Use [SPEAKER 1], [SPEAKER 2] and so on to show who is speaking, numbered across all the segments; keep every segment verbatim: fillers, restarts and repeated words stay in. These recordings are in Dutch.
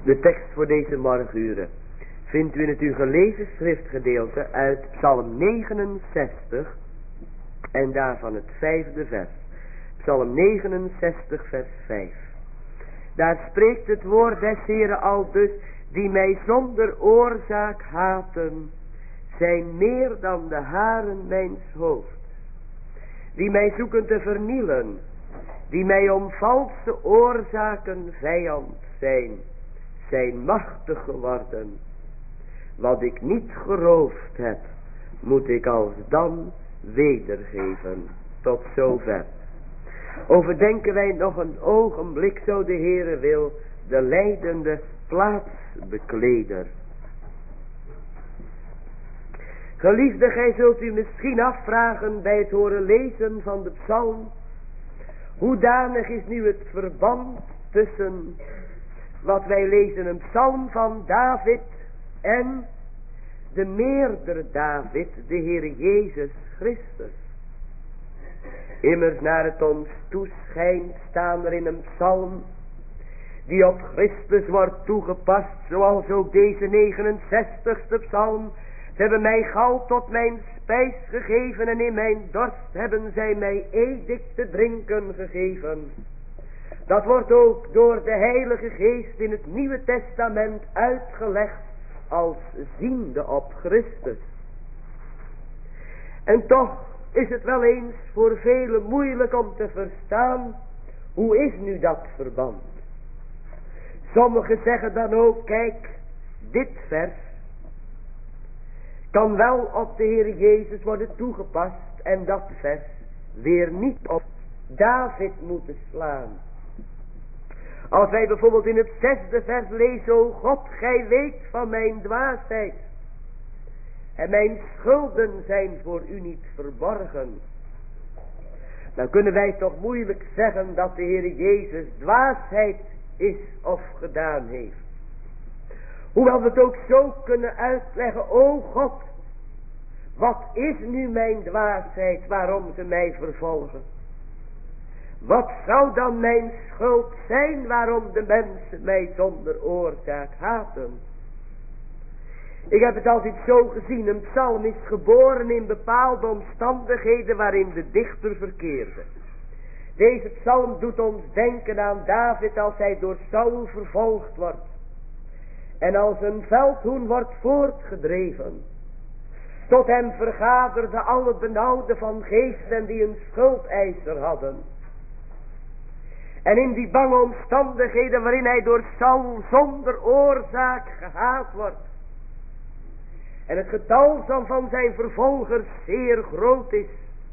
[SPEAKER 1] De tekst voor deze morgenuren vindt u in het u gelezen schriftgedeelte uit Psalm negenenzestig en daarvan het vijfde vers. Psalm negenenzestig vers vijf. Daar spreekt het woord des Heeren al dus: die mij zonder oorzaak haten, zijn meer dan de haren mijns hoofds. Die mij zoeken te vernielen, die mij om valse oorzaken vijand zijn, zijn machtig geworden. Wat ik niet geroofd heb, moet ik alsdan wedergeven. Tot zover. Overdenken wij nog een ogenblik, zo de Heere wil, de lijdende plaatsbekleder. Geliefde, gij zult u misschien afvragen bij het horen lezen van de psalm: hoedanig is nu het verband tussen wat wij lezen, een psalm van David, en de meerder David, de Heer Jezus Christus? Immers naar het ons toeschijnt staan er in een psalm die op Christus wordt toegepast, zoals ook deze negenenzestigste psalm. Ze hebben mij gal tot mijn spijs gegeven en in mijn dorst hebben zij mij edik te drinken gegeven. Dat wordt ook door de Heilige Geest in het Nieuwe Testament uitgelegd als ziende op Christus. En toch is het wel eens voor velen moeilijk om te verstaan, hoe is nu dat verband? Sommigen zeggen dan ook: kijk, dit vers kan wel op de Heer Jezus worden toegepast en dat vers weer niet op David moeten slaan. Als wij bijvoorbeeld in het zesde vers lezen: o God, gij weet van mijn dwaasheid, en mijn schulden zijn voor u niet verborgen. Dan kunnen wij toch moeilijk zeggen dat de Heer Jezus dwaasheid is of gedaan heeft. Hoewel we het ook zo kunnen uitleggen: o God, wat is nu mijn dwaasheid waarom ze mij vervolgen? Wat zou dan mijn schuld zijn waarom de mensen mij zonder oorzaak haten? Ik heb het altijd zo gezien: een psalm is geboren in bepaalde omstandigheden waarin de dichter verkeerde. Deze psalm doet ons denken aan David als hij door Saul vervolgd wordt en als een veldhoen wordt voortgedreven. Tot hem vergaderden alle benauwden van geest en die een schuldeiser hadden. En in die bange omstandigheden waarin hij door Saul zonder oorzaak gehaat wordt, en het getal van zijn vervolgers zeer groot is,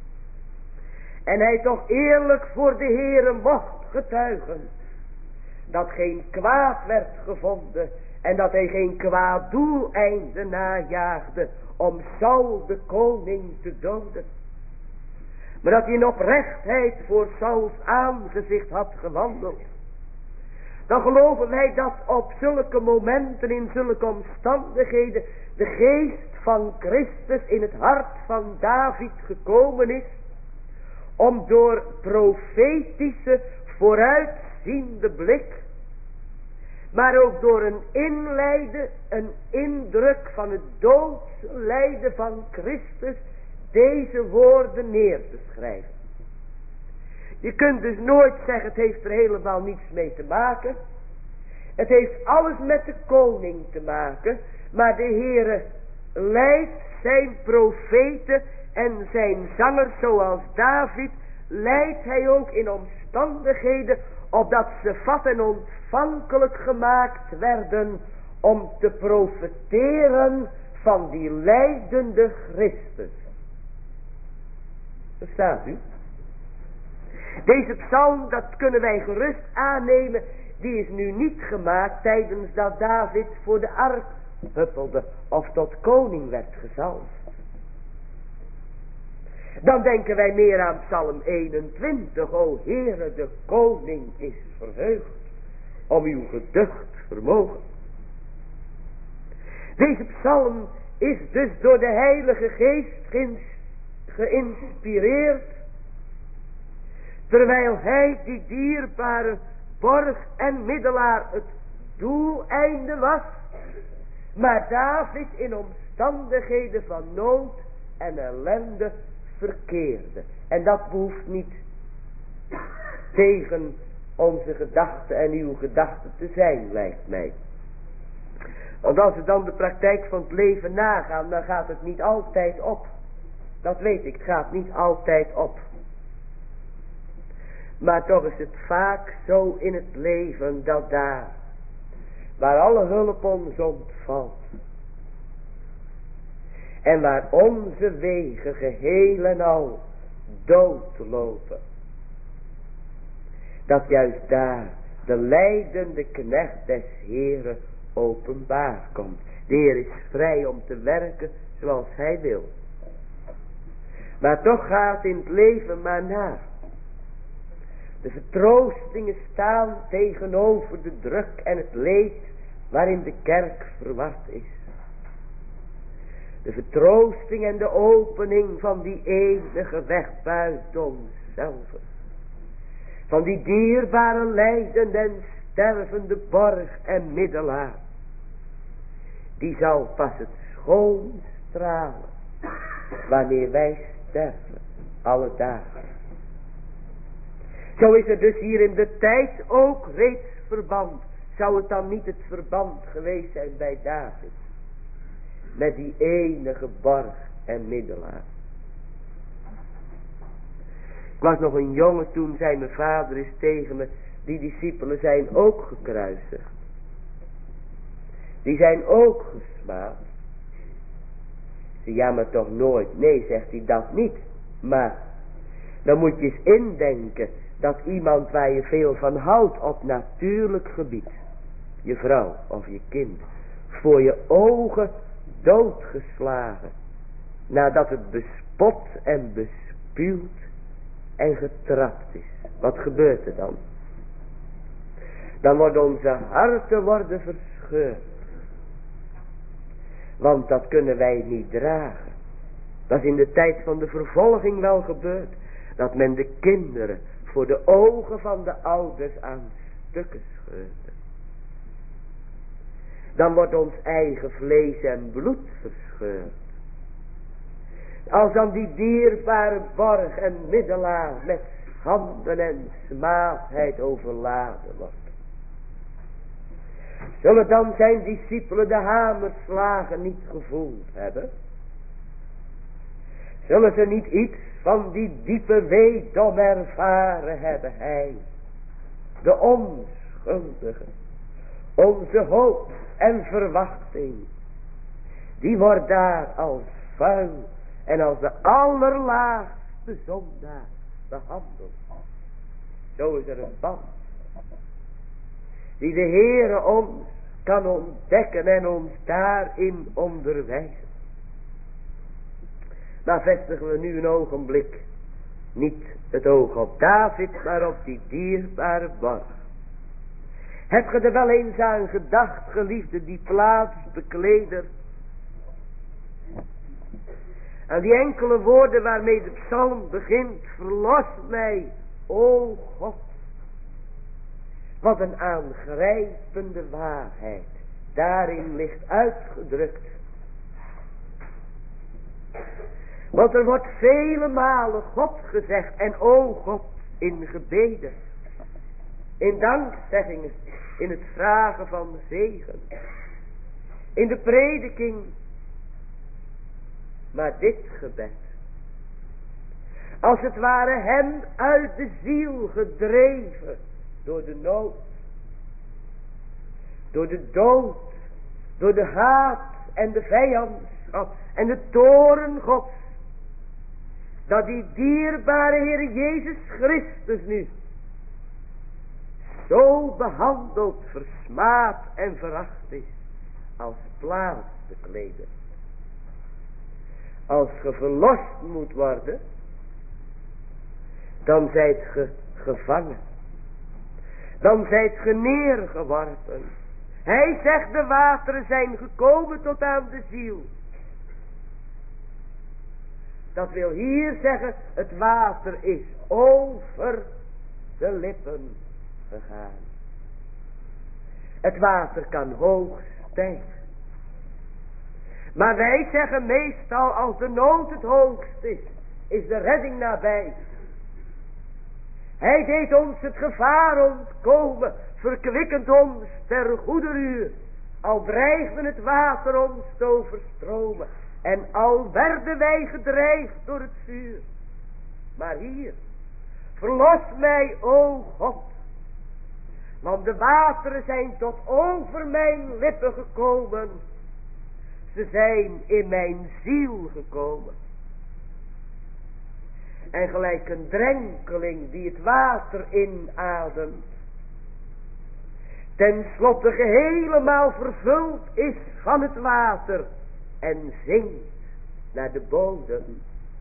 [SPEAKER 1] en hij toch eerlijk voor de Heere mocht getuigen dat geen kwaad werd gevonden en dat hij geen kwaad doeleinde najaagde om Saul de koning te doden, maar dat hij in oprechtheid voor Sauls aangezicht had gewandeld. Dan geloven wij dat op zulke momenten, in zulke omstandigheden, de geest van Christus in het hart van David gekomen is, om door profetische, vooruitziende blik, maar ook door een inleiden, een indruk van het doodslijden van Christus, deze woorden neer te schrijven. Je kunt dus nooit zeggen: het heeft er helemaal niets mee te maken. Het heeft alles met de koning te maken. Maar de Heere leidt zijn profeten en zijn zangers zoals David, leidt hij ook in omstandigheden opdat ze vat en ontvankelijk gemaakt werden om te profeteren van die lijdende Christus. Verstaat u? Deze psalm, dat kunnen wij gerust aannemen, die is nu niet gemaakt tijdens dat David voor de ark huppelde of tot koning werd gezalfd. Dan denken wij meer aan psalm eenentwintig. O Heere, de koning is verheugd om uw geducht vermogen. Deze psalm is dus door de Heilige Geest geïnspireerd, terwijl hij, die dierbare borg en middelaar, het doeleinde was. Maar David in omstandigheden van nood en ellende verkeerde. En dat behoeft niet tegen onze gedachten en uw gedachten te zijn, lijkt mij. Want als we dan de praktijk van het leven nagaan, dan gaat het niet altijd op. Dat weet ik, het gaat niet altijd op. Maar toch is het vaak zo in het leven dat daar, waar alle hulp ons ontvalt, en waar onze wegen geheel en al doodlopen, dat juist daar de lijdende knecht des Heeren openbaar komt. De Heer is vrij om te werken zoals hij wil. Maar toch gaat in het leven maar na. De vertroostingen staan tegenover de druk en het leed waarin de kerk verward is. De vertroosting en de opening van die enige weg buiten onszelf. Van die dierbare lijdende en stervende borg en middelaar. Die zal pas het schoon stralen wanneer wij sterven, alle dagen. Zo is er dus hier in de tijd ook reeds verband. Zou het dan niet het verband geweest zijn bij David? Met die enige borg en middelaar. Ik was nog een jongen toen, zei mijn vader is tegen me, die discipelen zijn ook gekruisigd. Die zijn ook gesmaad. Ik zei, ja maar toch nooit. Nee, zegt hij, dat niet. Maar dan moet je eens indenken dat iemand waar je veel van houdt op natuurlijk gebied, je vrouw of je kind, voor je ogen doodgeslagen, nadat het bespot en bespuwd en getrapt is. Wat gebeurt er dan? Dan worden onze harten worden verscheurd. Want dat kunnen wij niet dragen. Dat is in de tijd van de vervolging wel gebeurd. Dat men de kinderen voor de ogen van de ouders aan stukken scheurde. Dan wordt ons eigen vlees en bloed verscheurd. Als dan die dierbare borg en middelaar met schande en smaadheid overladen wordt. Zullen dan zijn discipelen de hamerslagen niet gevoeld hebben? Zullen ze niet iets van die diepe weedom ervaren hebben? Hij, de onschuldige, onze hoop en verwachting, die wordt daar als vuil en als de allerlaagste zondaar behandeld. Zo is er een band die de Heere ons kan ontdekken en ons daarin onderwijzen. Maar vestigen we nu een ogenblik niet het oog op David, maar op die dierbare borg. Heb je er wel eens aan gedacht, geliefde, die plaatsbekleder? Aan die enkele woorden waarmee de psalm begint, verlos mij, o God. Wat een aangrijpende waarheid daarin ligt uitgedrukt. Want er wordt vele malen God gezegd en o God in gebeden, in dankzeggingen, in het vragen van zegen, in de prediking. Maar dit gebed, als het ware hem uit de ziel gedreven door de nood, door de dood, door de haat en de vijandschap en de toorn Gods, dat die dierbare Heer Jezus Christus nu zo behandeld, versmaad en veracht is als plaatsbekleder. Als ge verlost moet worden, dan zijt ge gevangen. Dan zijt ge neergeworpen. Hij zegt, de wateren zijn gekomen tot aan de ziel. Dat wil hier zeggen, het water is over de lippen gegaan. Het water kan hoog stijgen. Maar wij zeggen meestal, als de nood het hoogst is, is de redding nabij. Hij deed ons het gevaar ontkomen, verkwikkend ons ter goeder uur. Al dreigde het water ons te overstromen, en al werden wij gedreigd door het vuur. Maar hier, verlos mij, o God, want de wateren zijn tot over mijn lippen gekomen. Ze zijn in mijn ziel gekomen. En gelijk een drenkeling die het water inademt, ten slotte helemaal vervuld is van het water en zinkt naar de bodem.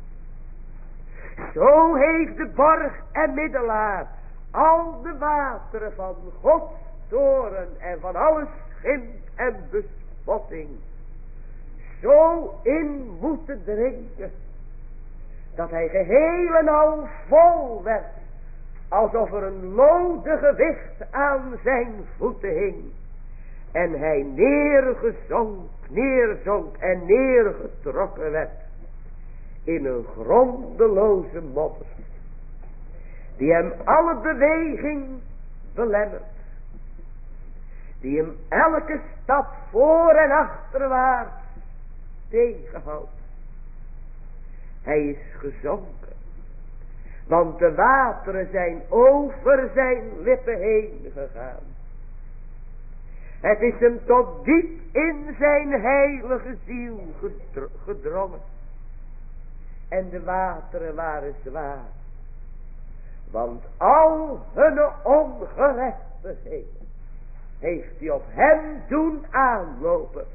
[SPEAKER 1] Zo heeft de borg en middelaar al de wateren van Gods toren en van alle schimp en bespotting zo in moeten drinken, dat hij geheel en al vol werd, alsof er een lode gewicht aan zijn voeten hing. En hij neergezonk, neerzonk en neergetrokken werd in een grondeloze modder, die hem alle beweging belemmert, die hem elke stap voor en achterwaarts tegenhoudt. Hij is gezonken, want de wateren zijn over zijn lippen heen gegaan. Het is hem tot diep in zijn heilige ziel gedrongen. En de wateren waren zwaar, want al hun ongerechtigheden heeft hij op hem doen aanlopen.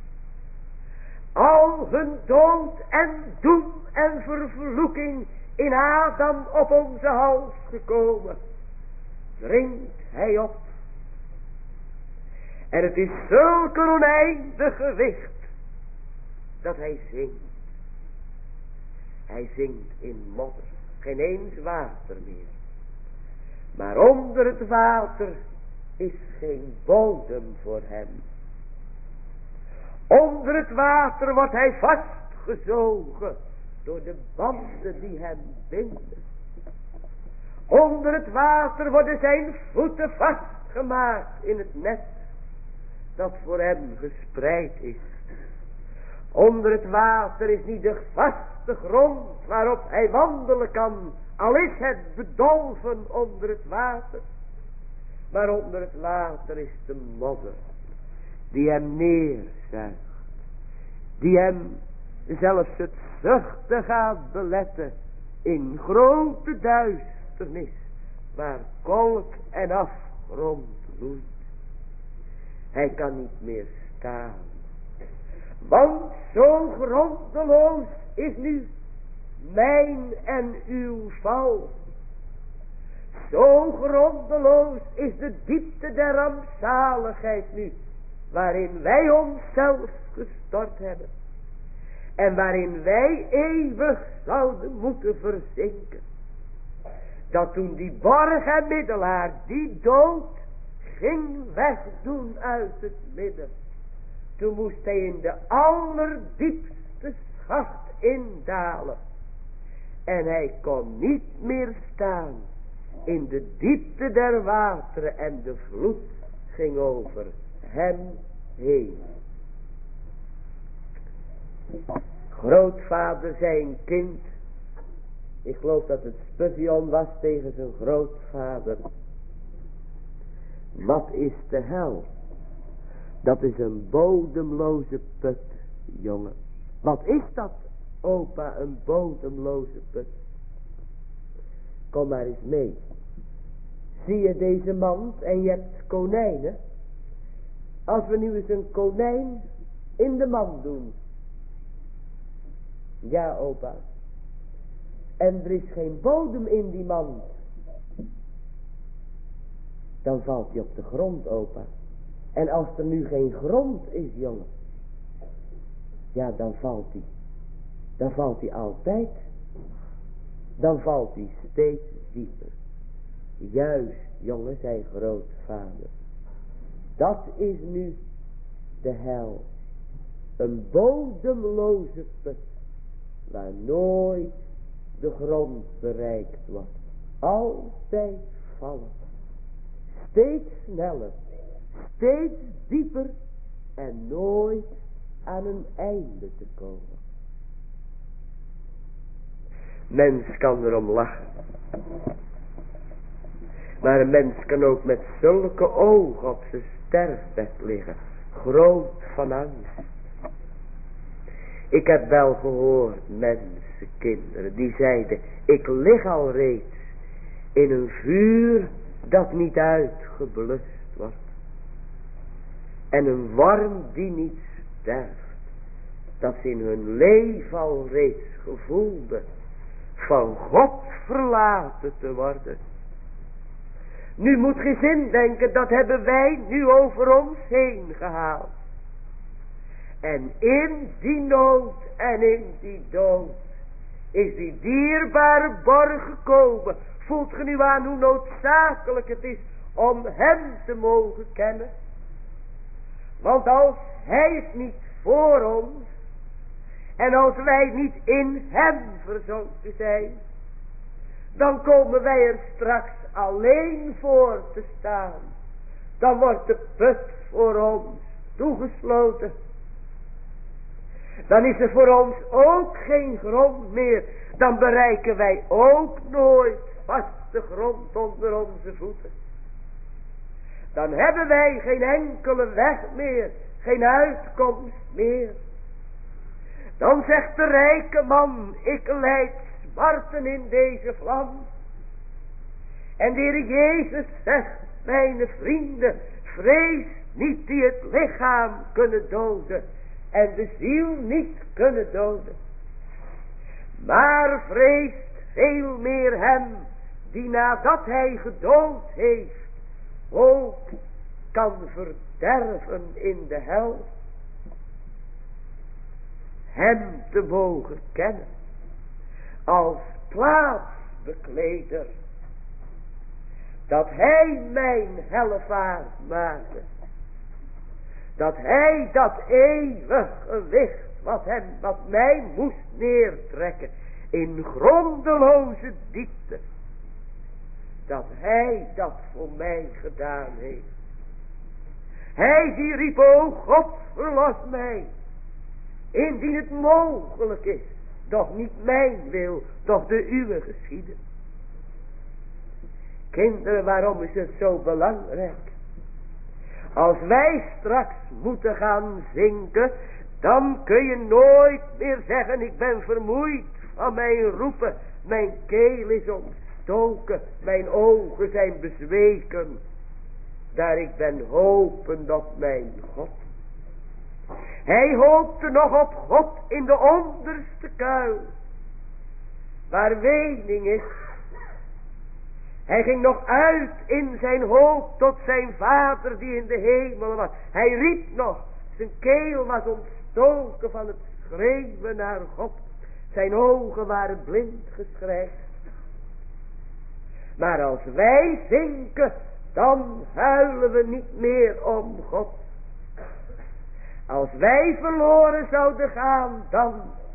[SPEAKER 1] Al hun dood en doem en vervloeking in Adam op onze hals gekomen, dringt hij op. En het is zulk een oneindig gewicht dat hij zingt. Hij zingt in modder, geen eens water meer. Maar onder het water is geen bodem voor hem. Onder het water wordt hij vastgezogen door de banden die hem binden. Onder het water worden zijn voeten vastgemaakt in het net dat voor hem gespreid is. Onder het water is niet de vaste grond waarop hij wandelen kan, al is het bedolven onder het water. Maar onder het water is de modder die hem neerzuigt, die hem zelfs het zuchten gaat beletten in grote duisternis, waar kolk en afgrond woedt. Hij kan niet meer staan, want zo grondeloos is nu mijn en uw val. Zo grondeloos is de diepte der rampzaligheid nu, waarin wij onszelf gestort hebben. En waarin wij eeuwig zouden moeten verzinken. Dat toen die borg en middelaar die dood ging wegdoen uit het midden, toen moest hij in de allerdiepste schacht indalen. En hij kon niet meer staan in de diepte der wateren en de vloed ging over hem heen. Grootvader zei een kind, ik geloof dat het Spurgeon was tegen zijn grootvader: wat is de hel? Dat is een bodemloze put, jongen. Wat is dat, opa, een bodemloze put? Kom maar eens mee. Zie je deze mand en je hebt konijnen? Als we nu eens een konijn in de mand doen. Ja, opa. En er is geen bodem in die mand. Dan valt hij op de grond, opa. En als er nu geen grond is, jongen. Ja, dan valt hij. Dan valt hij altijd. Dan valt hij steeds dieper. Juist, jongen, zei grootvader. Dat is nu de hel. Een bodemloze put. Waar nooit de grond bereikt wordt. Altijd vallen. Steeds sneller. Steeds dieper. En nooit aan een einde te komen. Mens kan erom lachen. Maar een mens kan ook met zulke ogen op zijn sterfbed liggen. Groot van angst. Ik heb wel gehoord mensen, kinderen, die zeiden, ik lig al reeds in een vuur dat niet uitgeblust wordt. En een worm die niet sterft. Dat ze in hun leven al reeds gevoelden van God verlaten te worden. Nu moet geen zin denken, dat hebben wij nu over ons heen gehaald. En in die nood en in die dood is die dierbare borg gekomen. Voelt ge nu aan hoe noodzakelijk het is om hem te mogen kennen? Want als hij het niet voor ons en als wij niet in hem verzonken zijn, dan komen wij er straks alleen voor te staan. Dan wordt de put voor ons toegesloten. Dan is er voor ons ook geen grond meer. Dan bereiken wij ook nooit vaste grond onder onze voeten. Dan hebben wij geen enkele weg meer. Geen uitkomst meer. Dan zegt de rijke man, ik lijd smarten in deze vlam. En de Heer Jezus zegt, mijn vrienden, vrees niet die het lichaam kunnen doden en de ziel niet kunnen doden. Maar vreest veel meer hem die nadat hij gedood heeft ook kan verderven in de hel. Hem te mogen kennen als plaatsbekleder. Dat hij mijn hellevaart maakte. Dat hij dat eeuwige licht wat hem, wat mij moest neertrekken in grondeloze diepte. Dat hij dat voor mij gedaan heeft. Hij die riep, o God, verlos mij. Indien het mogelijk is, doch niet mijn wil, doch de uwe geschieden. Kinderen, waarom is het zo belangrijk? Als wij straks moeten gaan zinken, dan kun je nooit meer zeggen, ik ben vermoeid van mijn roepen. Mijn keel is ontstoken, mijn ogen zijn bezweken. Daar ik ben hopend op mijn God. Hij hoopte nog op God in de onderste kuil, waar wening is. Hij ging nog uit in zijn hoop tot zijn vader die in de hemel was. Hij riep nog, zijn keel was ontstoken van het schreeuwen naar God. Zijn ogen waren blind geschreid. Maar als wij zinken, dan huilen we niet meer om God. Als wij verloren zouden gaan, dan,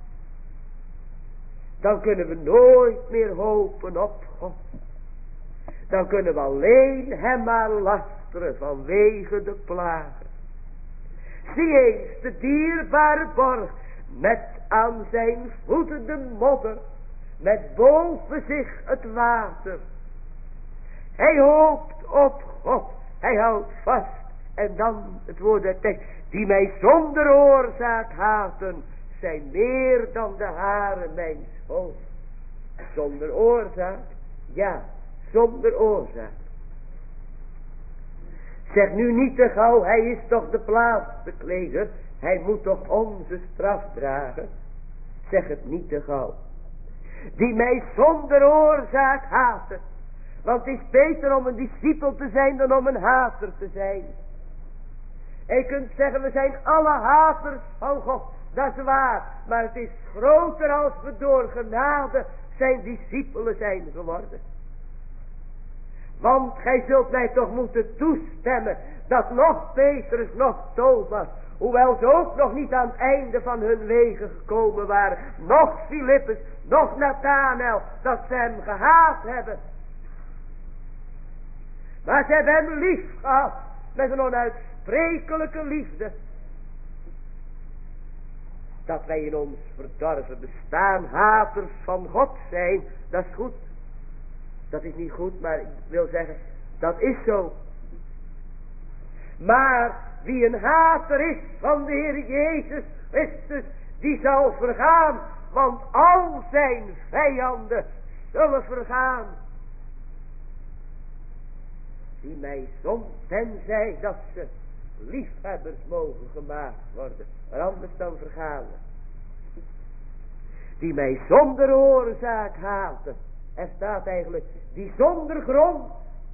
[SPEAKER 1] dan kunnen we nooit meer hopen op God. Dan kunnen we alleen hem maar lasteren vanwege de plagen. Zie eens de dierbare borg met aan zijn voeten de modder, met boven zich het water. Hij hoopt op God, hij houdt vast. En dan het woord der tekst, die mij zonder oorzaak haten, zijn meer dan de haren mijns hoofds. Zonder oorzaak? Ja, zonder oorzaak. Zeg nu niet te gauw, hij is toch de plaatsbekleder, hij moet toch onze straf dragen. Zeg het niet te gauw. Die mij zonder oorzaak haten. Want het is beter om een discipel te zijn dan om een hater te zijn. En je kunt zeggen, we zijn alle haters van God. Dat is waar. Maar het is groter als we door genade zijn discipelen zijn geworden. Want gij zult mij toch moeten toestemmen dat nog Petrus, nog Thomas, hoewel ze ook nog niet aan het einde van hun wegen gekomen waren, nog Filippus, nog Nathanael, dat ze hem gehaat hebben. Maar ze hebben hem lief gehad, met een onuitsprekelijke liefde. Dat wij in ons verdorven bestaan haters van God zijn, dat is goed. Dat is niet goed, maar ik wil zeggen, dat is zo. Maar wie een hater is van de Heer Jezus Christus, die zal vergaan, want al zijn vijanden zullen vergaan. Die mij soms, tenzij dat ze liefhebbers mogen gemaakt worden, maar anders dan vergaan. Die mij zonder oorzaak haten. Er staat eigenlijk, die zonder grond,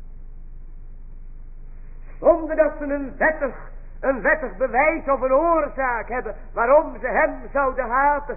[SPEAKER 1] zonder dat ze een wettig, een wettig bewijs of een oorzaak hebben waarom ze hem zouden haten.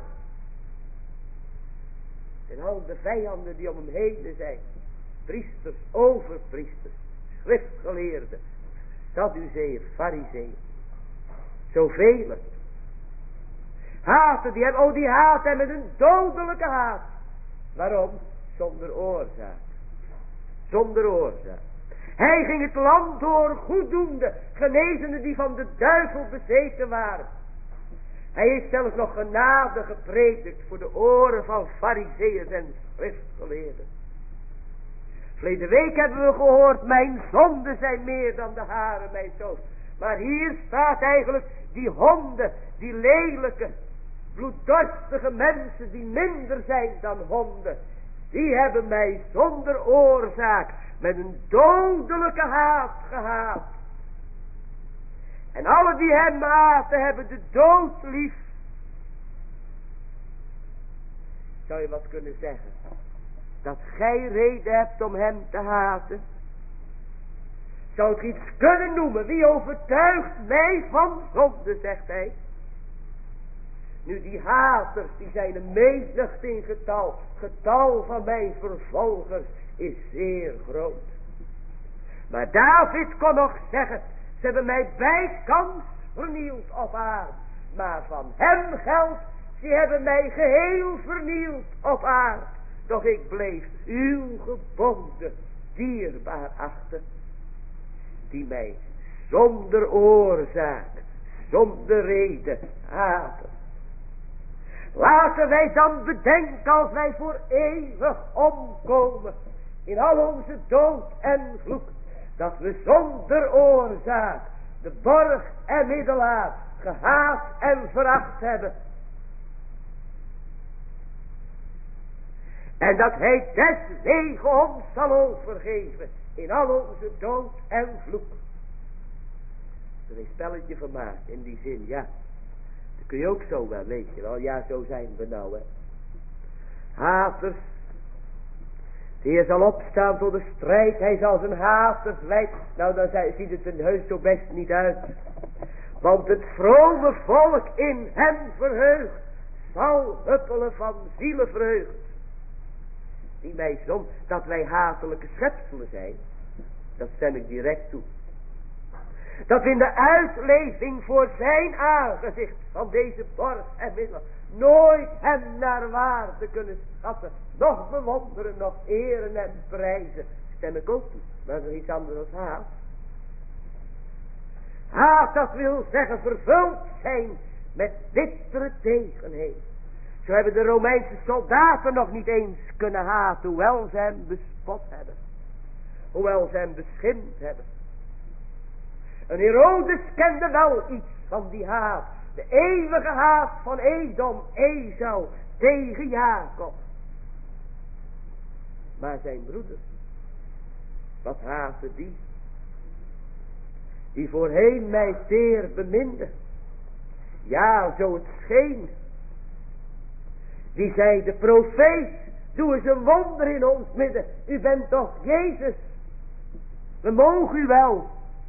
[SPEAKER 1] En al de vijanden die om hem heen zijn, priesters, overpriesters, schriftgeleerden, Sadduceeën, Farizeeën, zoveel. Haten die hem, oh die haten hem met een dodelijke haat. Waarom? Zonder oorzaak. Zonder oorzaak. Hij ging het land door goeddoende, genezende die van de duivel bezeten waren. Hij heeft zelfs nog genade gepredikt voor de oren van Farizeeën en schriftgeleerden. Verleden week hebben we gehoord, mijn zonden zijn meer dan de haren mijn zoon. Maar hier staat eigenlijk die honden, die lelijke, bloeddorstige mensen die minder zijn dan honden. Die hebben mij zonder oorzaak met een dodelijke haat gehaat. En alle die hem haten hebben de dood lief. Zou je wat kunnen zeggen? Dat gij reden hebt om hem te haten? Zou ik iets kunnen noemen? Wie overtuigt mij van zonde, zegt hij. Nu die haters, die zijn een menigte in getal. Getal van mijn vervolgers is zeer groot. Maar David kon nog zeggen, ze hebben mij bijkans vernield op aarde. Maar van hem geldt, ze hebben mij geheel vernield op aarde. Doch ik bleef uw geboden dierbaar achter. Die mij zonder oorzaak, zonder reden haten. Laten wij dan bedenken als wij voor eeuwig omkomen in al onze dood en vloek, dat we zonder oorzaak de borg en middelaar gehaat en veracht hebben. En dat hij deswege ons zal overgeven in al onze dood en vloek. Er is een spelletje van maken in die zin, ja. Dat kun je ook zo wel, weet je wel. Ja, zo zijn we nou, hè. Haters. De Heer zal opstaan tot de strijd. Hij zal zijn haters leiden. Nou, dan ziet het er heus zo best niet uit. Want het vrome volk in hem verheugd zal huppelen van zielenvreugd. Die mij zon, dat wij hatelijke schepselen zijn, dat stem ik direct toe. Dat we in de uitleving voor zijn aangezicht van deze borg en middel nooit hem naar waarde kunnen schatten, nog bewonderen, nog eren en prijzen, stem ik ook toe. Maar dat is iets anders dan haat. Haat, dat wil zeggen vervuld zijn met bittere tegenheden. Zo hebben de Romeinse soldaten nog niet eens kunnen haten, hoewel ze hem bespot hebben. Hoewel ze hem beschimd hebben. Een Herodes kende wel iets van die haat. De eeuwige haat van Edom, Esau tegen Jacob. Maar zijn broeders, wat haatte die? Die voorheen mij zeer beminde. Ja, zo het scheen. Die zei, de profeet, doe eens een wonder in ons midden. U bent toch Jezus. We mogen u wel.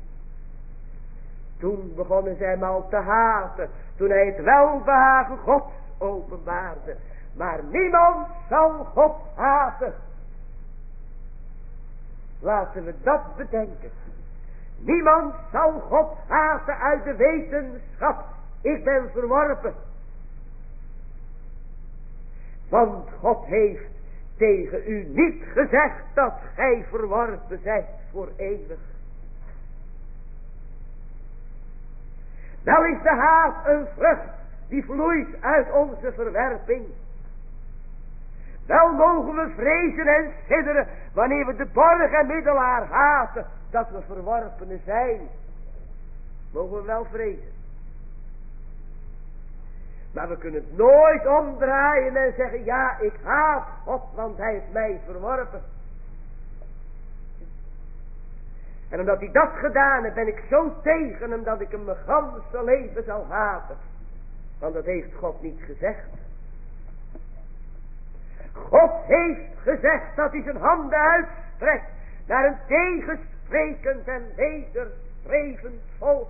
[SPEAKER 1] Toen begonnen zij hem al te haten. Toen hij het welbehagen Gods openbaarde. Maar niemand zal God haten. Laten we dat bedenken. Niemand zal God haten uit de wetenschap. Ik ben verworpen. Want God heeft tegen u niet gezegd dat gij verworpen zijt voor eeuwig. Wel is de haat een vrucht die vloeit uit onze verwerping. Wel mogen we vrezen en sidderen wanneer we de borg en middelaar haten, dat we verworpenen zijn. Mogen we wel vrezen. Maar we kunnen het nooit omdraaien en zeggen, ja, ik haat God, want hij heeft mij verworpen. En omdat hij dat gedaan heeft, ben ik zo tegen hem dat ik hem mijn ganse leven zal haten. Want dat heeft God niet gezegd. God heeft gezegd dat hij zijn handen uitstrekt naar een tegensprekend en wederstrevend volk.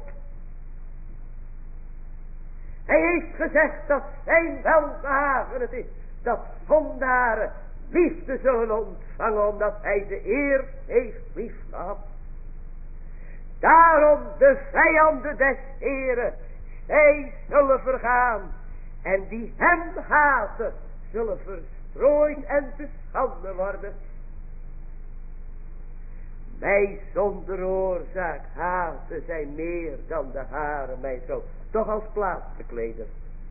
[SPEAKER 1] Hij heeft gezegd dat zijn welbehagen het is dat zondaren liefde zullen ontvangen, omdat hij ze eerst heeft liefgehad. Daarom de vijanden des Heeren, zij zullen vergaan en die hem haten zullen verstrooid en te schande worden. Mij zonder oorzaak haten zij meer dan de haren mij zo. Toch als plaatsbekleder.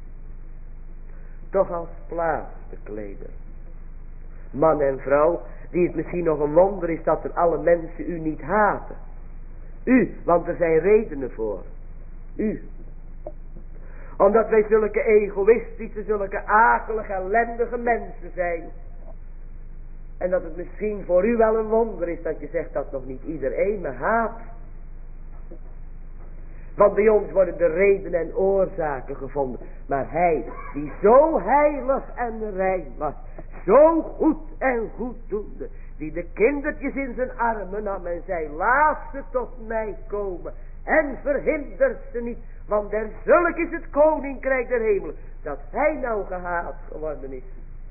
[SPEAKER 1] Toch als plaatsbekleder. Man en vrouw, die het misschien nog een wonder is dat er alle mensen u niet haten. U, want er zijn redenen voor. U. Omdat wij zulke egoïstische, zulke akelige, ellendige mensen zijn. En dat het misschien voor u wel een wonder is dat je zegt dat nog niet iedereen me haat. Want bij ons worden de redenen en oorzaken gevonden. Maar hij, die zo heilig en rein was, zo goed en goeddoende, die de kindertjes in zijn armen nam en zei, laat ze tot mij komen en verhindert ze niet, want der zulk is het koninkrijk der hemelen, dat hij nou gehaat geworden is.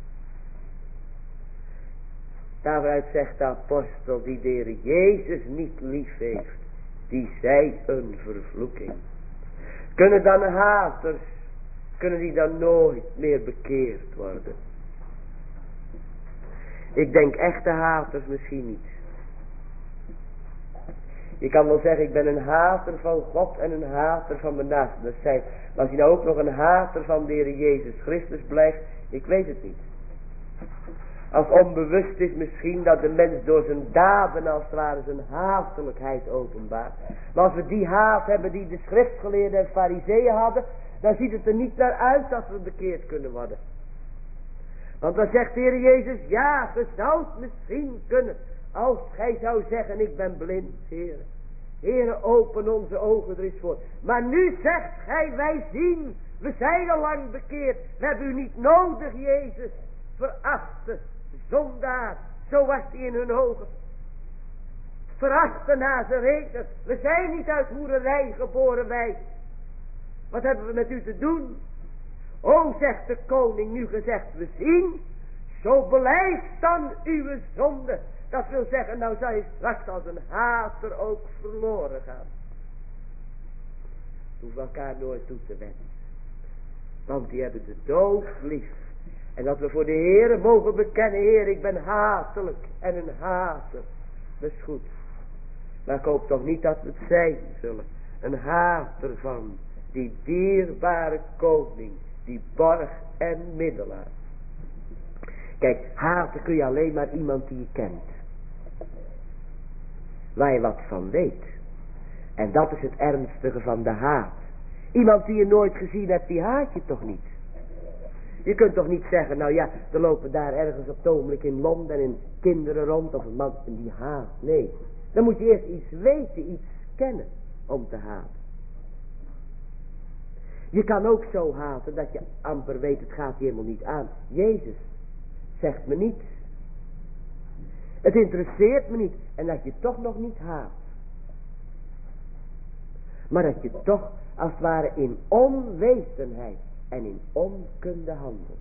[SPEAKER 1] Daaruit zegt de apostel, die de Heer Jezus niet lief heeft, die zij een vervloeking. Kunnen dan haters, kunnen die dan nooit meer bekeerd worden? Ik denk echte haters misschien niet. Je kan wel zeggen, ik ben een hater van God en een hater van mijn naaste. Dat zijn, maar als je nou ook nog een hater van de Heer Jezus Christus blijft, ik weet het niet. Als onbewust is misschien dat de mens door zijn daden als het ware zijn hatelijkheid openbaart. Maar als we die haat hebben die de schriftgeleerden en fariseeën hadden, dan ziet het er niet naar uit dat we bekeerd kunnen worden. Want dan zegt de Heer Jezus, ja, ge zou het misschien kunnen, als gij zou zeggen, ik ben blind, Heer. Heer, open onze ogen er eens voor. Maar nu zegt gij, wij zien, we zijn al lang bekeerd, we hebben u niet nodig, Jezus. Verachte zondaar, zo was hij in hun ogen. Verachte Nazareter, we zijn niet uit hoererij geboren wij. Wat hebben we met u te doen? O, zegt de koning, nu gezegd, we zien, zo belijft dan uw zonde. Dat wil zeggen, nou zou je straks als een hater ook verloren gaan. Hoef elkaar nooit toe te wensen. Want die hebben de dood lief. En dat we voor de Heere mogen bekennen, Heer, ik ben hatelijk en een hater. Dat is goed. Maar ik hoop toch niet dat we het zijn zullen. Een hater van die dierbare koning, die borg en middelaar. Kijk, haten kun je alleen maar iemand die je kent. Waar je wat van weet. En dat is het ernstige van de haat. Iemand die je nooit gezien hebt, die haat je toch niet. Je kunt toch niet zeggen, nou ja, er lopen daar ergens op het ogenblik in Londen en kinderen rond of een man en die haat. Nee, dan moet je eerst iets weten, iets kennen om te haten. Je kan ook zo haten dat je amper weet, het gaat je helemaal niet aan. Jezus zegt me niets. Het interesseert me niet. En dat je toch nog niet haat. Maar dat je toch als het ware in onwetendheid en in onkunde handelt.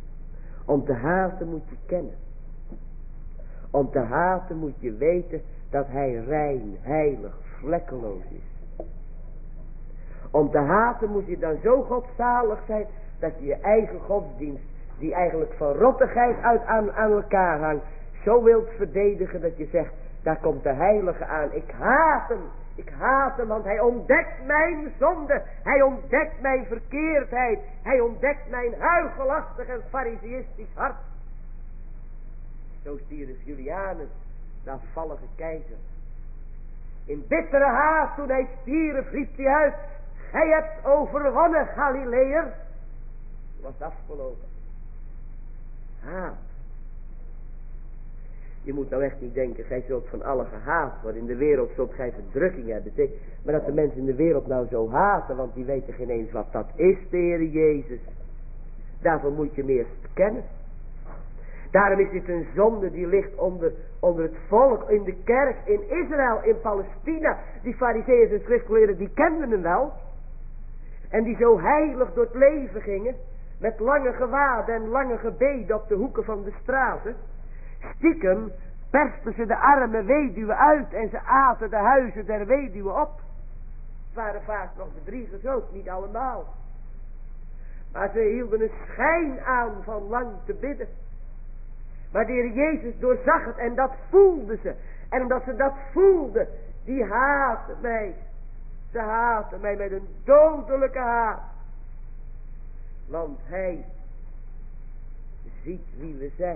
[SPEAKER 1] Om te haten moet je kennen. Om te haten moet je weten dat hij rein, heilig, vlekkeloos is. Om te haten moet je dan zo godzalig zijn, dat je je eigen godsdienst, die eigenlijk van rottigheid uit aan, aan elkaar hangt, zo wilt verdedigen dat je zegt, daar komt de heilige aan. Ik haat hem, ik haat hem, want hij ontdekt mijn zonde. Hij ontdekt mijn verkeerdheid. Hij ontdekt mijn huichelachtig en fariseïstisch hart. Zo stierf Julianus, de afvallige keizer. In bittere haat, toen hij stierf, riep hij uit, gij hebt overwonnen, Galileër. Toen was het afgelopen. Haat. Je moet nou echt niet denken, gij zult van alle gehaat worden. In de wereld zult gij verdrukking hebben. Maar dat de mensen in de wereld nou zo haten, want die weten geen eens wat dat is, de Heer Jezus. Daarvoor moet je hem eerst kennen. Daarom is dit een zonde die ligt onder, onder het volk, in de kerk, in Israël, in Palestina. Die fariseeërs en schriftgeleerden, die kenden hem wel. En die zo heilig door het leven gingen, met lange gewaden en lange gebeden op de hoeken van de straten. Stiekem persten ze de arme weduwen uit en ze aten de huizen der weduwen op. Het waren vaak nog bedriegers ook, niet allemaal. Maar ze hielden een schijn aan van lang te bidden. Maar de Heer Jezus doorzag het en dat voelden ze. En omdat ze dat voelden, die haatten mij. Ze haatten mij met een dodelijke haat. Want hij ziet wie we zijn.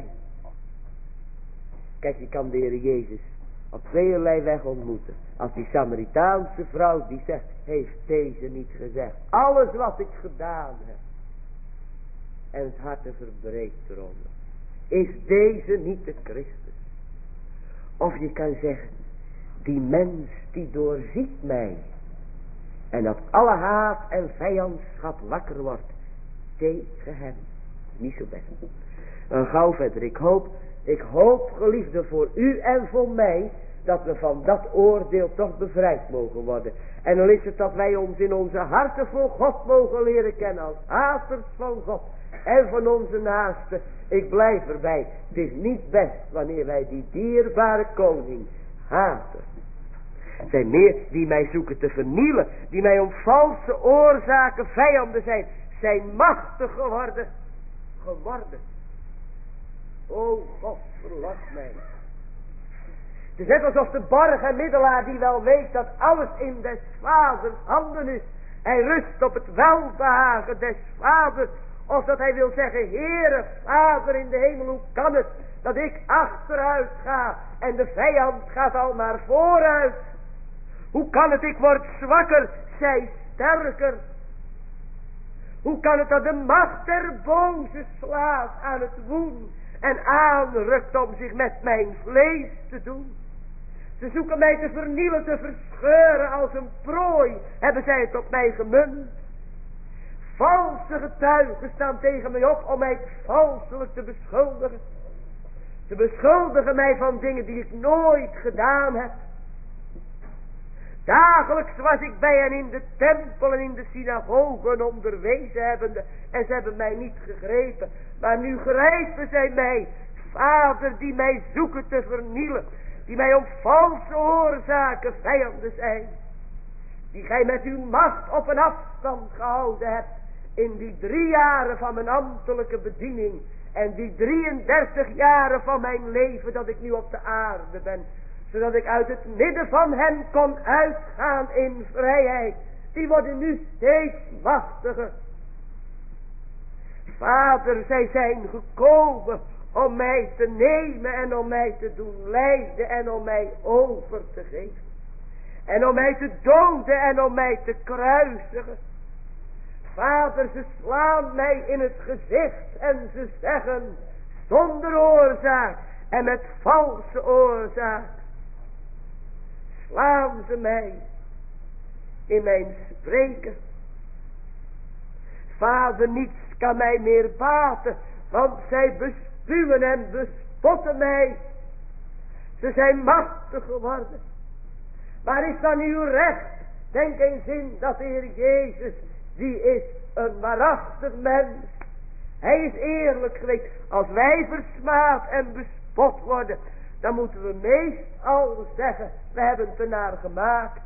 [SPEAKER 1] Kijk, je kan de Heer Jezus op tweeërlei weg ontmoeten. Als die Samaritaanse vrouw die zegt, heeft deze niet gezegd, alles wat ik gedaan heb. En het harte verbreekt eronder. Is deze niet de Christus? Of je kan zeggen, die mens die doorziet mij. En dat alle haat en vijandschap wakker wordt tegen hem. Niet zo best. Dan gauw verder. Ik hoop, ik hoop geliefde voor u en voor mij, dat we van dat oordeel toch bevrijd mogen worden. En dan is het dat wij ons in onze harten voor God mogen leren kennen als haters van God. En van onze naasten. Ik blijf erbij. Het is niet best wanneer wij die dierbare koning haten. Er zijn meer die mij zoeken te vernielen. Die mij om valse oorzaken vijanden zijn. Zijn machtig geworden. Geworden. O God, verlas mij. Het is net alsof de borg en middelaar die wel weet dat alles in des vaders handen is. Hij rust op het welbehagen des vaders. Of dat hij wil zeggen, Heere, Vader in de hemel, hoe kan het dat ik achteruit ga en de vijand gaat al maar vooruit? Hoe kan het, ik word zwakker, zij sterker? Hoe kan het dat de macht der boze slaat aan het woen en aanrukt om zich met mijn vlees te doen? Ze zoeken mij te vernielen, te verscheuren als een prooi, hebben zij het op mij gemunt. Valse getuigen staan tegen mij op om mij valselijk te beschuldigen. Ze beschuldigen mij van dingen die ik nooit gedaan heb. Dagelijks was ik bij hen in de tempel en in de synagogen onderwezen hebbende. En ze hebben mij niet gegrepen. Maar nu grijpen zij mij. Vader, die mij zoeken te vernielen. Die mij om valse oorzaken vijanden zijn. Die gij met uw macht op een afstand gehouden hebt. In die drie jaren van mijn ambtelijke bediening. En die drieëndertig jaren van mijn leven dat ik nu op de aarde ben. Zodat ik uit het midden van hen kon uitgaan in vrijheid. Die worden nu steeds machtiger. Vader, zij zijn gekomen om mij te nemen en om mij te doen lijden en om mij over te geven. En om mij te doden en om mij te kruisigen. Vader, ze slaan mij in het gezicht en ze zeggen zonder oorzaak en met valse oorzaak. Slaan ze mij in mijn spreken. Vader, niets kan mij meer baten, want zij bespuwen en bespotten mij. Ze zijn machtig geworden. Waar is dan uw recht? Denk eens in dat de Heer Jezus, die is een waarachtig mens. Hij is eerlijk geweest. Als wij versmaad en bespot worden, dan moeten we meestal zeggen, we hebben het ernaar gemaakt.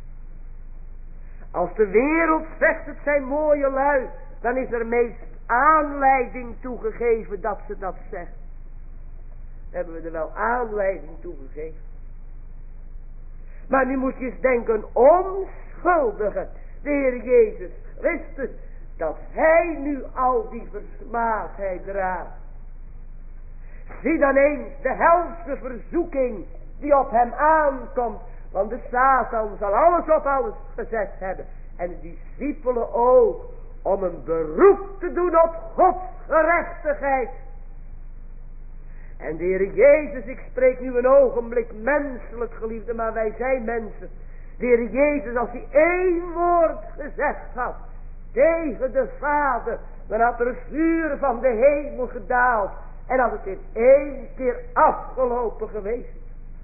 [SPEAKER 1] Als de wereld zegt het zijn mooie lui, dan is er meest aanleiding toegegeven dat ze dat zeggen. Hebben we er wel aanleiding toegegeven. Maar nu moet je eens denken, onschuldige, de Heer Jezus Christus, dat Hij nu al die versmaadheid draagt. Zie dan eens de helse verzoeking die op hem aankomt. Want de Satan zal alles op alles gezet hebben. En de discipelen ook. Om een beroep te doen op Gods gerechtigheid. En de Heer Jezus, ik spreek nu een ogenblik menselijk geliefde, maar wij zijn mensen. De Heer Jezus, als hij één woord gezegd had tegen de Vader, dan had er een vuur van de hemel gedaald. En had het in één keer afgelopen geweest.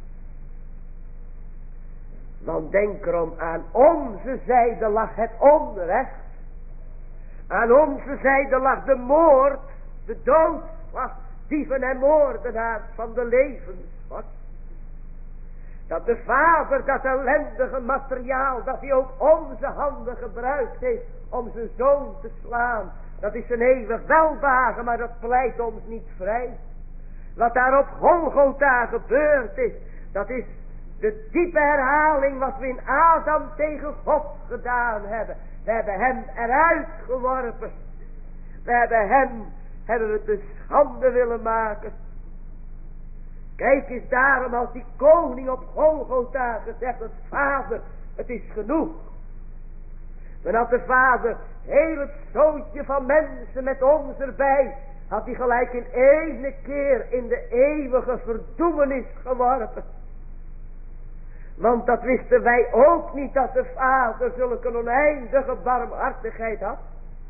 [SPEAKER 1] Want denk erom, aan onze zijde lag het onrecht. Aan onze zijde lag de moord, de doodslag, dieven en moordenaars van de levensvat. Dat de Vader dat ellendige materiaal, dat hij ook onze handen gebruikt heeft om zijn zoon te slaan. Dat is een eeuwig welbehagen, maar dat pleit ons niet vrij. Wat daar op Golgotha gebeurd is, dat is de diepe herhaling wat we in Adam tegen God gedaan hebben. We hebben hem eruit geworpen. We hebben hem, hebben we te schande willen maken. Kijk eens daarom als die koning op Golgotha gezegd had, Vader, het is genoeg. Dan had de Vader heel het zootje van mensen met ons erbij, had hij gelijk in ene keer in de eeuwige verdoemenis geworpen. Want dat wisten wij ook niet, dat de Vader zulke oneindige barmhartigheid had.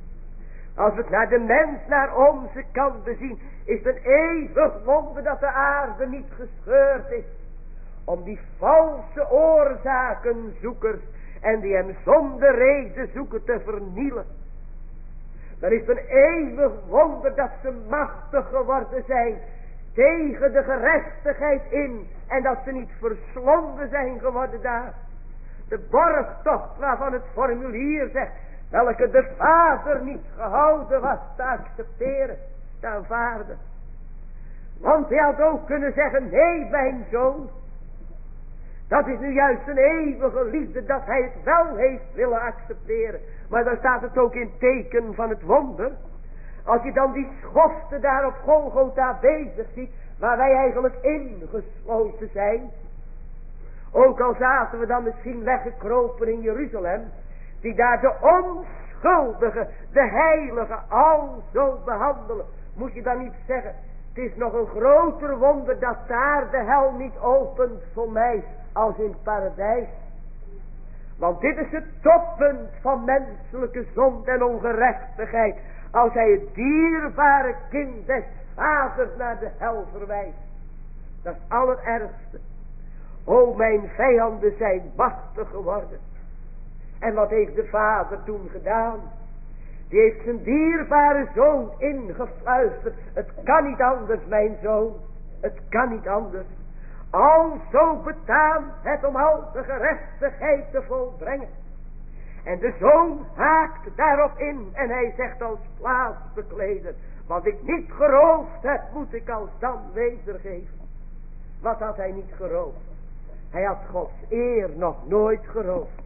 [SPEAKER 1] Als we het naar de mens naar onze kant bezien, is het een eeuwig wonder dat de aarde niet gescheurd is. Om die valse oorzakenzoekers en die hem zonder reden zoeken te vernielen. Dan is het een eeuwig wonder dat ze machtig geworden zijn tegen de gerechtigheid in. En dat ze niet verslonden zijn geworden daar. De borgtocht waarvan het formulier zegt, welke de Vader niet gehouden was te accepteren, te aanvaarden. Want hij had ook kunnen zeggen, nee mijn zoon. Dat is nu juist een eeuwige liefde dat hij het wel heeft willen accepteren. Maar dan staat het ook in teken van het wonder. Als je dan die schofte daar op Golgotha bezig ziet, waar wij eigenlijk ingesloten zijn. Ook al zaten we dan misschien weggekropen in Jeruzalem, die daar de onschuldige, de heilige, al zo behandelen. Moet je dan niet zeggen, het is nog een groter wonder dat daar de hel niet opent voor mij als in het paradijs. Want dit is het toppunt van menselijke zonde en ongerechtigheid. Als hij het dierbare kind des vaders naar de hel verwijst. Dat is het allerergste. O, mijn vijanden zijn machtig geworden. En wat heeft de vader toen gedaan? Die heeft zijn dierbare zoon ingefluisterd. Het kan niet anders, mijn zoon. Het kan niet anders. Alzo betaamt het om al de gerechtigheid te volbrengen. En de zoon haakt daarop in. En hij zegt als plaatsbekleder, wat ik niet geroofd heb, moet ik als dan wedergeven. Wat had hij niet geroofd? Hij had Gods eer nog nooit geroofd.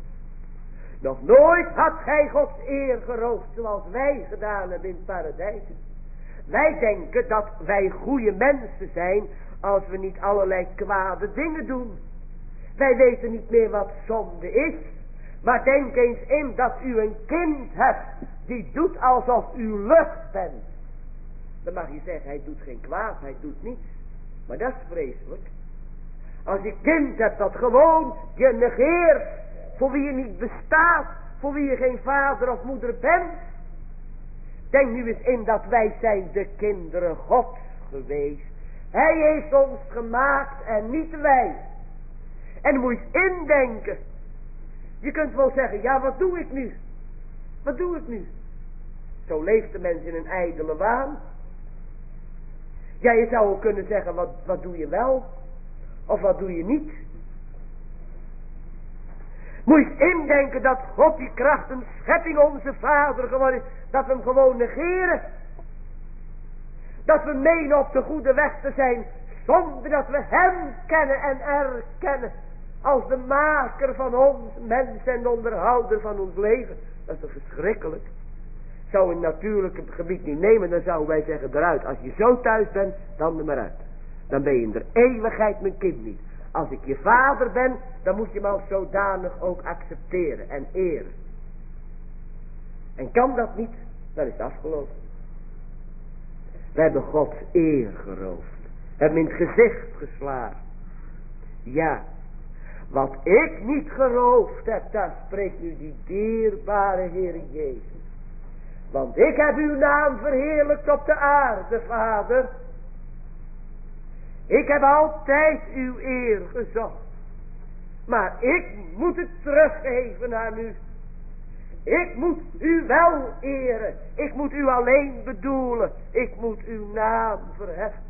[SPEAKER 1] Nog nooit had gij Gods eer geroofd zoals wij gedaan hebben in het paradijs. Wij denken dat wij goede mensen zijn als we niet allerlei kwade dingen doen. Wij weten niet meer wat zonde is. Maar denk eens in dat u een kind hebt die doet alsof u lucht bent. Dan mag je zeggen, hij doet geen kwaad, hij doet niets. Maar dat is vreselijk. Als je kind hebt dat gewoon je negeert, voor wie je niet bestaat, voor wie je geen vader of moeder bent. Denk nu eens in dat wij zijn de kinderen Gods geweest. Hij heeft ons gemaakt en niet wij. En moet je eens indenken. Je kunt wel zeggen, ja wat doe ik nu? Wat doe ik nu? Zo leeft de mens in een ijdele waan. Ja, je zou ook kunnen zeggen, wat, wat doe je wel? Of wat doe je niet? Moet je eens indenken dat God die kracht een schepping onze Vader geworden is. Dat we hem gewoon negeren. Dat we menen op de goede weg te zijn. Zonder dat we hem kennen en erkennen. Als de maker van ons mens en de onderhouder van ons leven. Dat is toch verschrikkelijk. Zou in het natuurlijke gebied niet nemen. Dan zouden wij zeggen eruit. Als je zo thuis bent, dan er maar uit. Dan ben je in de eeuwigheid mijn kind niet. Als ik je vader ben, dan moet je me als zodanig ook accepteren en eren. En kan dat niet, dan is het afgelopen. We hebben Gods eer geroofd. We hebben in het gezicht geslagen. Ja, wat ik niet geroofd heb, daar spreekt nu die dierbare Heer Jezus. Want ik heb uw naam verheerlijkt op de aarde, Vader. Ik heb altijd uw eer gezocht. Maar ik moet het teruggeven aan u. Ik moet u wel eren. Ik moet u alleen bedoelen. Ik moet uw naam verheffen.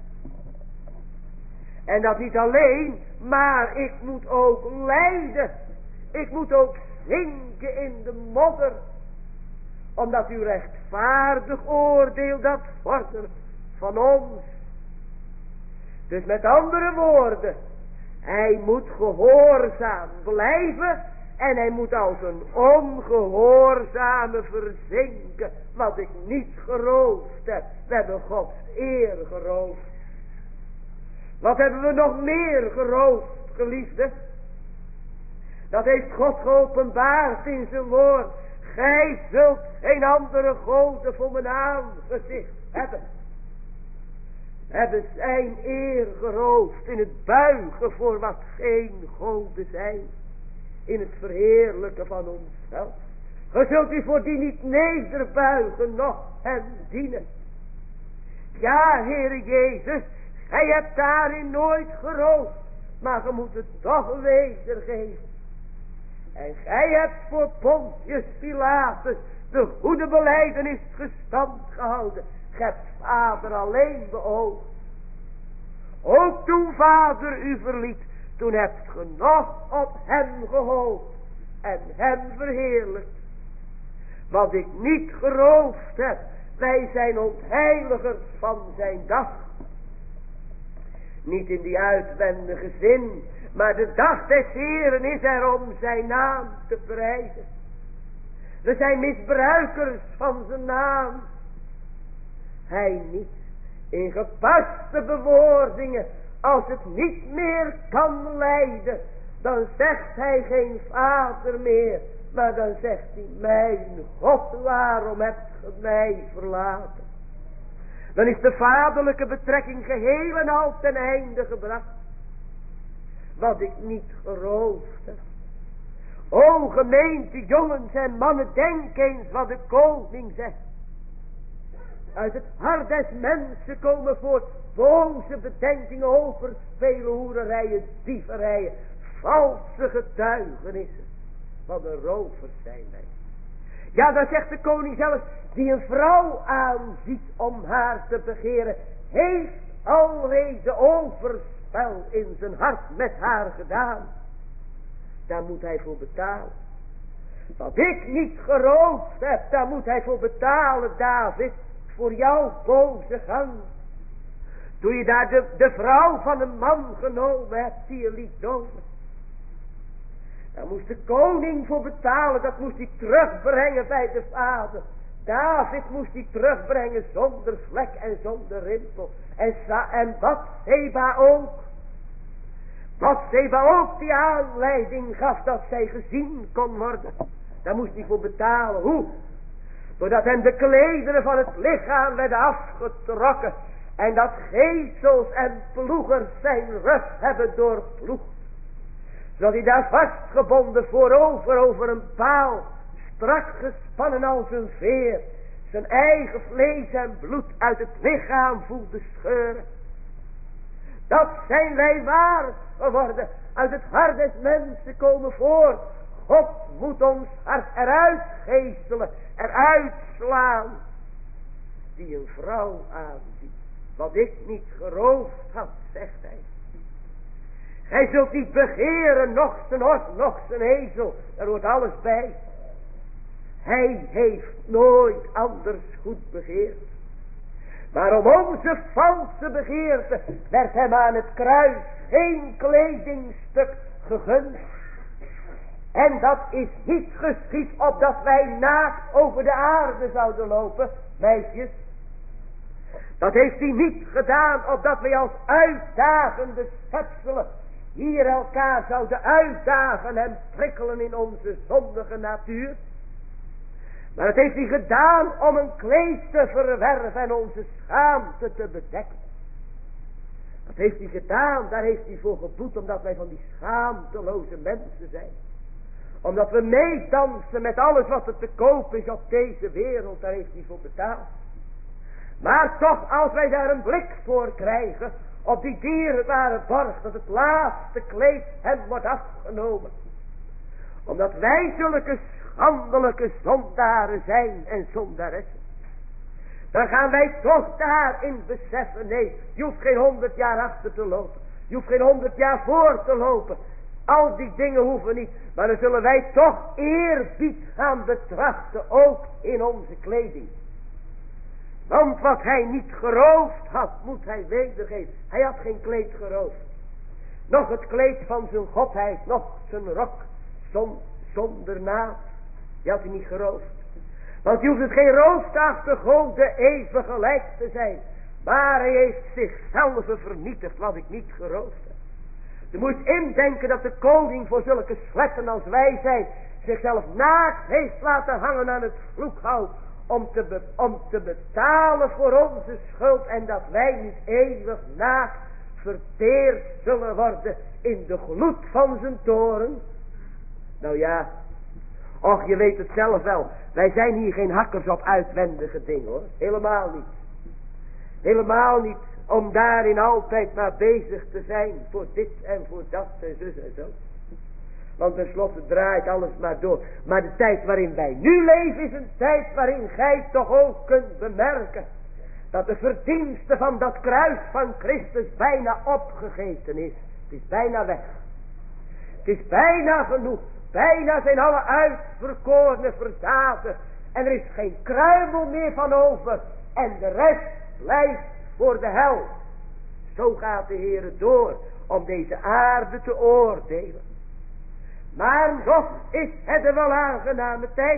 [SPEAKER 1] En dat niet alleen, maar ik moet ook lijden. Ik moet ook zinken in de modder. Omdat u rechtvaardig oordeel dat vordert van ons. Dus met andere woorden, hij moet gehoorzaam blijven en hij moet als een ongehoorzame verzinken, wat ik niet geroofd heb. We hebben Gods eer geroofd. Wat hebben we nog meer geroofd, geliefde? Dat heeft God geopenbaard in zijn woord. Gij zult geen andere goden voor mijn aangezicht hebben. Hebben zijn eer geroofd in het buigen voor wat geen goden zijn. In het verheerlijken van onszelf. Ge zult u voor die niet nederbuigen, noch hem dienen. Ja, Heere Jezus, gij hebt daarin nooit geroofd, maar ge moet het toch wedergeven. En gij hebt voor Pontius Pilatus de goede belijdenis gestand gehouden. Gij hebt Vader alleen beoogd. Ook toen Vader u verliet, toen hebt ge nog op hem gehoopt en hem verheerlijkt. Wat ik niet geroofd heb, wij zijn ontheiligers van zijn dag. Niet in die uitwendige zin, maar de dag des Heeren is er om zijn naam te prijzen. We zijn misbruikers van zijn naam. Hij niet. In gepaste bewoordingen, als het niet meer kan lijden, dan zegt hij geen vader meer, maar dan zegt hij, mijn God, waarom hebt ge mij verlaten? Dan is de vaderlijke betrekking geheel en al ten einde gebracht. Wat ik niet geroofd heb. O gemeente, jongens en mannen, denk eens wat de koning zegt. Uit het hart des mensen komen voort boze bedenkingen, overspelen, hoererijen, dieverijen, valse getuigenissen. Wat een rovers zijn wij. Ja, dan zegt de koning zelf, die een vrouw aanziet om haar te begeren, heeft alreeds overspel in zijn hart met haar gedaan. Daar moet hij voor betalen. Wat ik niet geroofd heb, daar moet hij voor betalen, David, voor jouw boze gang. Toen je daar de, de vrouw van een man genomen hebt, die je liet doden. Daar moest de koning voor betalen, dat moest hij terugbrengen bij de vader. David moest hij terugbrengen zonder vlek en zonder rimpel. En, en Bathseba ook. Bathseba ook die aanleiding gaf dat zij gezien kon worden. Daar moest hij voor betalen. Hoe? Doordat hem de klederen van het lichaam werden afgetrokken. En dat geesels en ploegers zijn rust hebben doorploegd. Zodat hij daar vastgebonden voorover over een paal, strak gespannen als een veer, zijn eigen vlees en bloed uit het lichaam voelde scheuren. Dat zijn wij waar geworden. Uit het hart des mensen komen voort. God moet ons hart eruit geestelen, eruit slaan. Die een vrouw aanziet. Wat ik niet geroofd had, zegt hij. Gij zult niet begeren, nog zijn hort, nog zijn ezel. Daar hoort alles bij. Hij heeft nooit anders goed begeerd. Maar om onze valse begeerte werd hem aan het kruis geen kledingstuk gegund. En dat is niet geschied opdat wij naakt over de aarde zouden lopen, meisjes. Dat heeft hij niet gedaan opdat wij als uitdagende schepselen hier elkaar zouden uitdagen en prikkelen in onze zondige natuur. Maar het heeft hij gedaan om een kleed te verwerven en onze schaamte te bedekken. Dat heeft hij gedaan, daar heeft hij voor geboet, omdat wij van die schaamteloze mensen zijn. Omdat we meedansen met alles wat er te koop is op deze wereld, daar heeft hij voor betaald. Maar toch, als wij daar een blik voor krijgen, op die dierbare borg, dat het laatste kleed hem wordt afgenomen. Omdat wij zulke schandelijke zondaren zijn en zondaressen. Dan gaan wij toch daarin beseffen, nee, je hoeft geen honderd jaar achter te lopen. Je hoeft geen honderd jaar voor te lopen. Al die dingen hoeven niet. Maar dan zullen wij toch eerbied gaan betrachten, ook in onze kleding. Want wat hij niet geroofd had, moet hij wedergeven. Hij had geen kleed geroofd. Nog het kleed van zijn godheid, nog zijn rok zon, zonder naad. Die had hij niet geroofd. Want je hoeft het geen roof te achtergronden even gelijk te zijn. Maar hij heeft zichzelf vernietigd wat ik niet geroofd heb. Je moet indenken dat de koning voor zulke slechten als wij zijn zichzelf naakt heeft laten hangen aan het vloekhout. Om te, be, om te betalen voor onze schuld. En dat wij niet eeuwig naakt verteerd zullen worden in de gloed van zijn toren. Nou ja, och, je weet het zelf wel. Wij zijn hier geen hakkers op uitwendige dingen, hoor. Helemaal niet. Helemaal niet om daarin altijd maar bezig te zijn. Voor dit en voor dat en zus en zo. Want tenslotte draait alles maar door. Maar de tijd waarin wij nu leven is een tijd waarin gij toch ook kunt bemerken dat de verdienste van dat kruis van Christus bijna opgegeten is. Het is bijna weg. Het is bijna genoeg. Bijna zijn alle uitverkorenen verzaten. En er is geen kruimel meer van over. En de rest blijft voor de hel. Zo gaat de Heer door om deze aarde te oordelen. Maar nog is het er wel aangename tijd.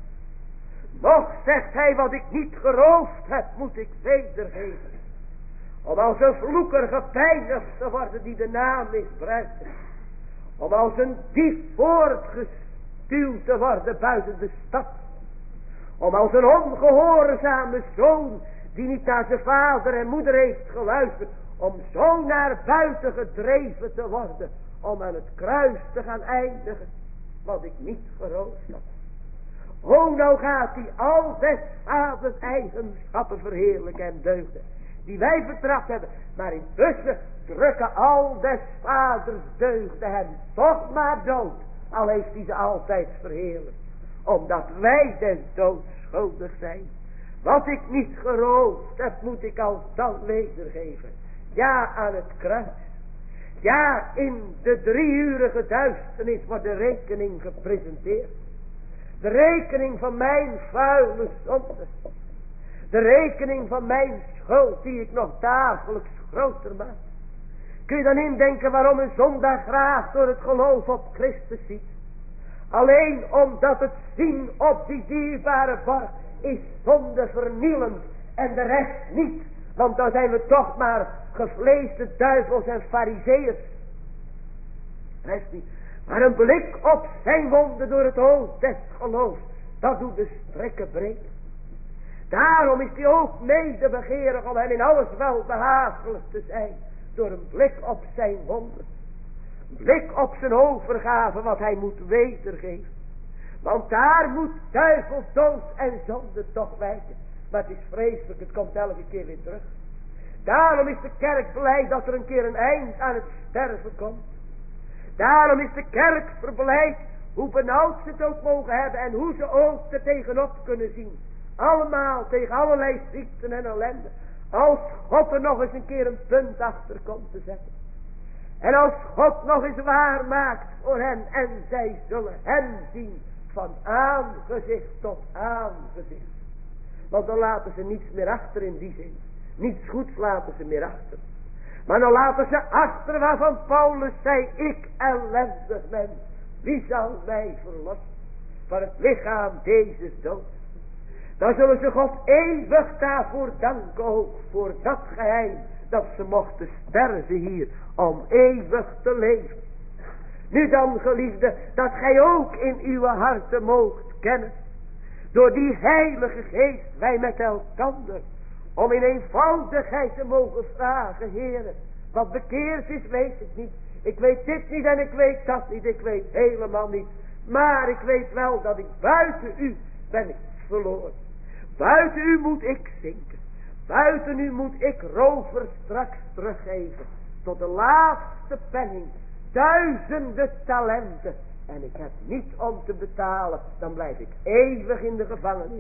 [SPEAKER 1] Nog zegt hij, wat ik niet geroofd heb, moet ik wedergeven. Om als een vloeker gepijnigd te worden die de naam misbruikt. Om als een dief voortgestuwd te worden buiten de stad. Om als een ongehoorzame zoon die niet naar zijn vader en moeder heeft geluisterd. Om zo naar buiten gedreven te worden. Om aan het kruis te gaan eindigen wat ik niet geroofd had. O, nou gaat hij al des vaders eigenschappen verheerlijken en deugden. Die wij betracht hebben. Maar intussen drukken al des vaders deugden hem toch maar dood. Al heeft hij ze altijd verheerlijkt. Omdat wij des doods schuldig zijn. Wat ik niet geroofd heb, moet ik alsdan wedergeven. Ja, aan het kruis. Ja, in de drieurige duisternis wordt de rekening gepresenteerd. De rekening van mijn vuile zonde. De rekening van mijn schuld die ik nog dagelijks groter maak. Kun je dan indenken waarom een zondaar graag door het geloof op Christus ziet? Alleen omdat het zien op die dierbare borg is zonde vernielend en de rest niet. Want dan zijn we toch maar gevleesde duivels en farizeeërs. Rest niet. Maar een blik op zijn wonden door het oog des geloofs, dat doet de strikken breken. Daarom is hij ook mede begeerig om hem in alles wel behagelijk te zijn. Door een blik op zijn wonden. Een blik op zijn overgave wat hij moet wedergeven. Want daar moet duivel, dood en zonde toch wijken. Maar het is vreselijk, het komt elke keer weer terug. Daarom is de kerk blij dat er een keer een eind aan het sterven komt. Daarom is de kerk verblijd hoe benauwd ze het ook mogen hebben en hoe ze ook er tegenop kunnen zien. Allemaal tegen allerlei ziekten en ellende. Als God er nog eens een keer een punt achter komt te zetten. En als God nog eens waar maakt voor hen. En zij zullen hem zien van aangezicht tot aangezicht. Want dan laten ze niets meer achter in die zin. Niets goeds laten ze meer achter. Maar dan laten ze achter waarvan Paulus zei. Ik ellendig mens. Wie zal mij verlossen van het lichaam deze dood? Dan zullen ze God eeuwig daarvoor danken ook. Voor dat geheim. Dat ze mochten sterven hier. Om eeuwig te leven. Nu dan geliefde. Dat gij ook in uw harten moogt kennen. Door die heilige geest wij met elkander. Om in eenvoudigheid te mogen vragen. Heere. Wat bekeerd is weet ik niet. Ik weet dit niet en ik weet dat niet. Ik weet helemaal niet. Maar ik weet wel dat ik buiten u ben ik verloren. Buiten u moet ik zinken. Buiten u moet ik rover straks teruggeven. Tot de laatste penning. Duizenden talenten. En ik heb niet om te betalen. Dan blijf ik eeuwig in de gevangenis.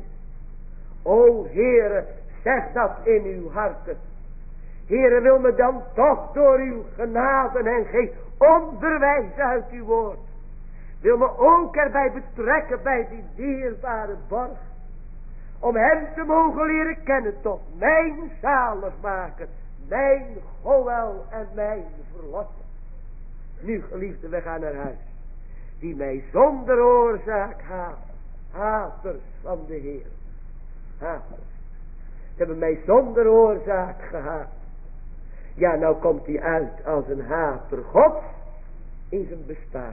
[SPEAKER 1] O Heere, zeg dat in uw harten. Heere, wil me dan toch door uw genade en geest onderwijzen uit uw woord. Wil me ook erbij betrekken bij die dierbare borg. Om hem te mogen leren kennen tot mijn zaligmaker. Mijn Goël en mijn verlosser. Nu geliefde, we gaan naar huis. Die mij zonder oorzaak haat. Haters van de Heer. Haters. Ze hebben mij zonder oorzaak gehaat. Ja, nou komt hij uit als een hater God in zijn bestaan.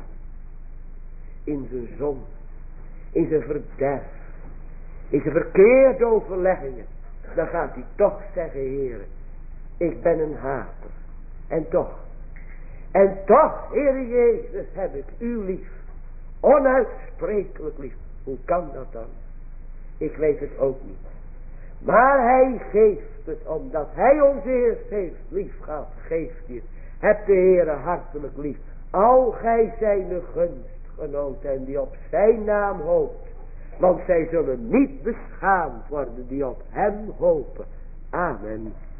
[SPEAKER 1] In zijn zonde. In zijn verderf. In zijn verkeerde overleggingen. Dan gaat hij toch zeggen, Heere, ik ben een hater. En toch. En toch, Heere Jezus, heb ik u lief. Onuitsprekelijk lief. Hoe kan dat dan? Ik weet het ook niet. Maar hij geeft het, omdat hij ons eerst heeft lief gehad, geeft hij het. Heb de Heere hartelijk lief. Al gij zijn gunstgenoten en die op zijn naam hoopt. Want zij zullen niet beschaamd worden die op hem hopen. Amen.